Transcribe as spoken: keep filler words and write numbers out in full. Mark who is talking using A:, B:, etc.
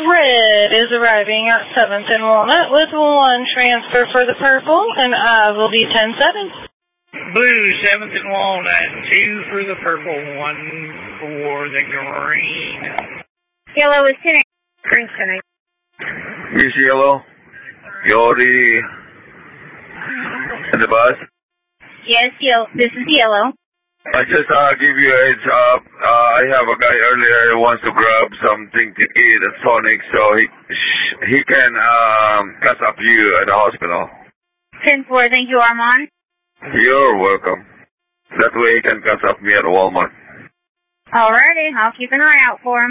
A: Red is arriving at seventh and Walnut with one transfer for the purple, and I will be ten seven.
B: Blue, seventh and Walnut, two for the purple, one for the green.
C: Yellow is ten eight. Green ten eight.
D: Miss Yellow, you already in the bus?
C: Yes, yellow. This is Yellow.
D: I just uh, give you a heads up. Uh, I have a guy earlier who wants to grab something to eat at Sonic, so he he can um, catch up you at the hospital.
C: ten four, thank you, Armand.
D: You're welcome. That way he can catch up me at Walmart.
C: Alrighty, I'll keep an eye out for him.